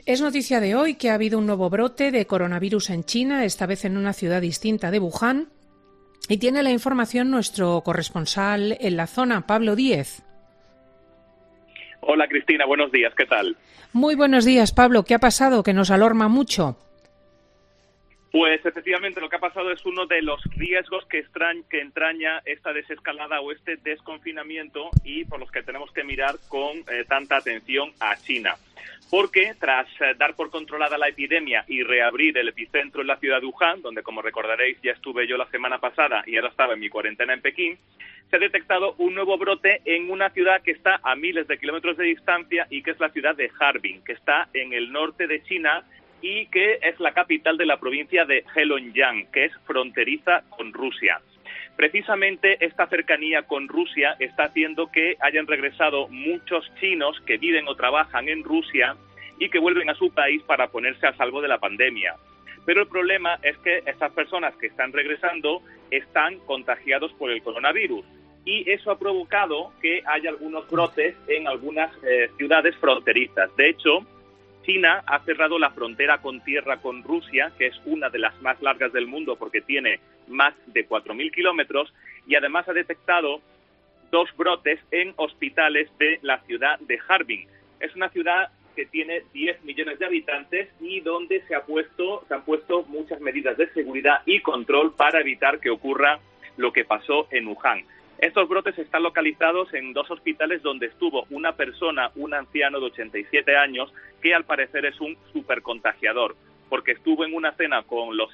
Es noticia de hoy que ha habido un nuevo brote de coronavirus en China, esta vez en una ciudad distinta de Wuhan, y tiene la información nuestro corresponsal en la zona, Pablo Díez. Hola Cristina, buenos días, ¿qué tal? Muy buenos días, Pablo. ¿Qué ha pasado? Que nos alarma mucho. Pues efectivamente lo que ha pasado es uno de los riesgos que entraña esta desescalada o este desconfinamiento y por los que tenemos que mirar con tanta atención a China. Porque tras dar por controlada la epidemia y reabrir el epicentro en la ciudad de Wuhan, donde como recordaréis ya estuve yo la semana pasada y ahora estaba en mi cuarentena en Pekín, se ha detectado un nuevo brote en una ciudad que está a miles de kilómetros de distancia y que es la ciudad de Harbin, que está en el norte de China y que es la capital de la provincia de Heilongjiang, que es fronteriza con Rusia. Precisamente esta cercanía con Rusia está haciendo que hayan regresado muchos chinos que viven o trabajan en Rusia y que vuelven a su país para ponerse a salvo de la pandemia. Pero el problema es que estas personas que están regresando están contagiados por el coronavirus y eso ha provocado que haya algunos brotes en algunas ciudades fronterizas. De hecho, China ha cerrado la frontera con tierra con Rusia, que es una de las más largas del mundo porque tiene más de 4.000 kilómetros, y además ha detectado 2 brotes en hospitales de la ciudad de Harbin. Es una ciudad que tiene 10 millones de habitantes y donde se han puesto muchas medidas de seguridad y control para evitar que ocurra lo que pasó en Wuhan. Estos brotes están localizados en 2 hospitales donde estuvo una persona, un anciano de 87 años, que al parecer es un supercontagiador, porque estuvo en una cena con los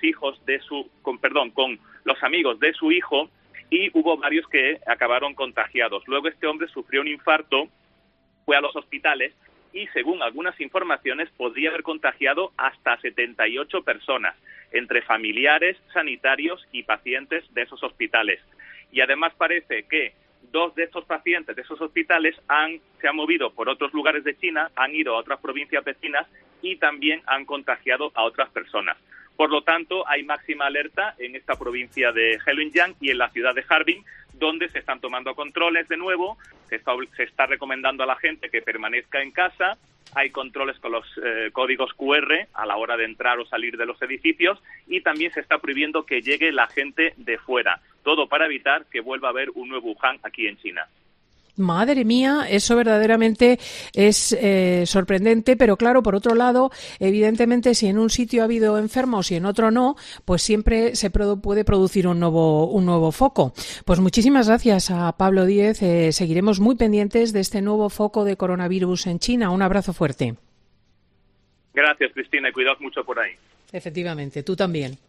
amigos de su hijo y hubo varios que acabaron contagiados. Luego este hombre sufrió un infarto, fue a los hospitales y según algunas informaciones podría haber contagiado hasta 78 personas, entre familiares, sanitarios y pacientes de esos hospitales. Y además parece que 2 de estos pacientes de esos hospitales se han movido por otros lugares de China, han ido a otras provincias vecinas y también han contagiado a otras personas. Por lo tanto, hay máxima alerta en esta provincia de Heilongjiang y en la ciudad de Harbin, donde se están tomando controles de nuevo, se está recomendando a la gente que permanezca en casa, hay controles con los códigos QR a la hora de entrar o salir de los edificios y también se está prohibiendo que llegue la gente de fuera, todo para evitar que vuelva a haber un nuevo Wuhan aquí en China. Madre mía, eso verdaderamente es sorprendente, pero claro, por otro lado, evidentemente, si en un sitio ha habido enfermos y en otro no, pues siempre se puede producir un nuevo foco. Pues muchísimas gracias a Pablo Díez. Seguiremos muy pendientes de este nuevo foco de coronavirus en China. Un abrazo fuerte. Gracias, Cristina, y cuidaos mucho por ahí. Efectivamente, tú también.